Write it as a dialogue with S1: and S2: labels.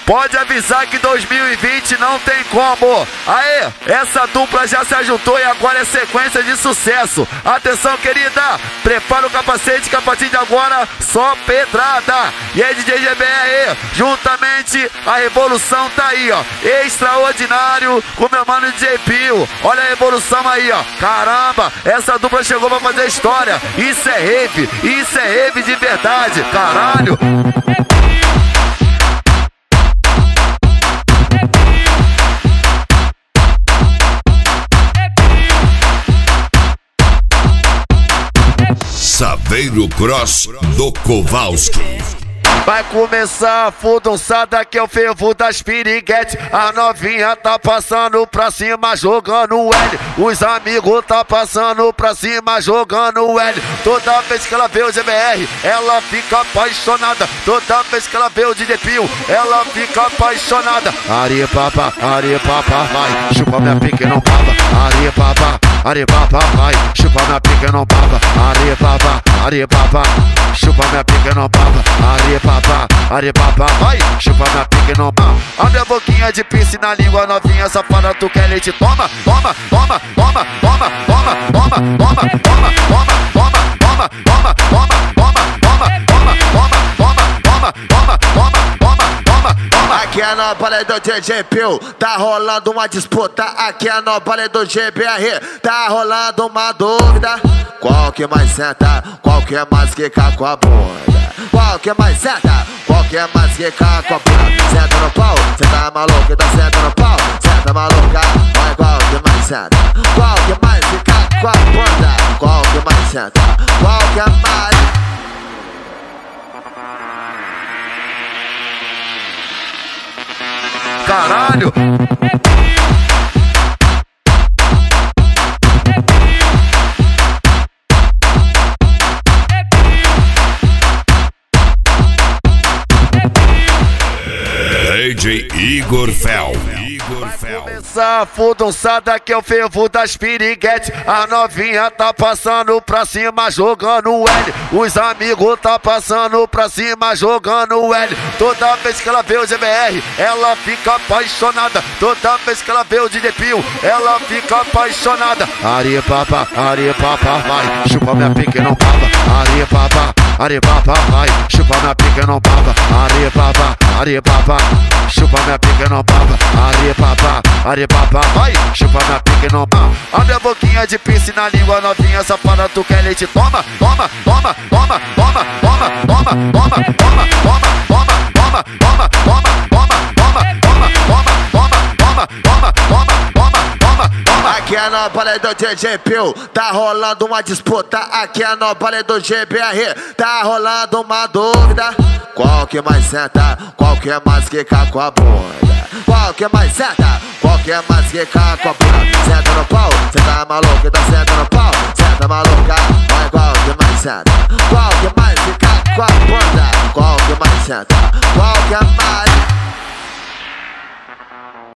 S1: Pode avisar que 2020 não tem como. Aê, essa dupla já se ajuntou e agora é sequência de sucesso. Atenção, querida, prepara o capacete que a partir de agora só pedrada. E aí, DJ GBR, juntamente a revolução tá aí, ó. Extraordinário com meu mano DJ Pio. Olha a revolução aí, ó. Caramba, essa dupla chegou pra fazer história. Isso é rave de verdade. Caralho.
S2: Saveiro Cross do Kowalski.
S1: Vai começar a fudunçada que é o fervo das piriguete. A novinha tá passando pra cima jogando L. Os amigos tá passando pra cima jogando L. Toda vez que ela vê o GBR, ela fica apaixonada. Toda vez que ela vê o DJ Pio, ela fica apaixonada. Arepapa, vai, chupa minha pique não baba. Arepapa, vai, chupa minha pique não baba. Arepapa, chupa minha pique não baba. Arepapa, vai, chupa minha pique não baba. Abre a boquinha de piercing na língua novinha, safada, tu quer leite? Toma.
S3: Aqui é no baile do DJ Pio, tá rolando uma disputa. Aqui é no baile do GBR, tá rolando uma dúvida. Qual que mais senta? Qual que é mais quica com a bunda? Qual que é mais senta? Qual que é mais quica com a bunda? Senta no pau, cê tá maluco, então senta no pau. Senta maluca, vai qual que mais senta? Qual que mais quica com a bunda? Qual que mais senta? Qual que é mais...
S1: Caralho!
S2: DJ Igor Fel.
S1: Começar a fudunçada que é o fervo das piriguete. A novinha tá passando pra cima jogando L. Os amigos tá passando pra cima jogando L. Toda vez que ela vê o GBR, ela fica apaixonada. Toda vez que ela vê o DJ Pio, ela fica apaixonada. Arepapa, vai, chupa minha pique não baba. Arepapa, vai, chupa minha pique não baba. Arepapa, chupa minha pique não baba. Arepapa, vai, chupa minha pique não baba. Abre a boquinha de piercing na língua novinha, safada, tu quer leite? Toma.
S3: Aqui é no baile do DJ Pio, tá rolando uma disputa. Aqui é no baile do GBR, tá rolando uma dúvida. Qual que mais senta? Qual que é mais quica com a bunda? Qual que mais senta? Qual que é mais quica com a bunda? Senta no pau, cê tá maluco, então senta no pau. Senta maluca, vai qual que mais senta? Qual que mais quica com a bunda? Qual que mais senta? Qual que é mais...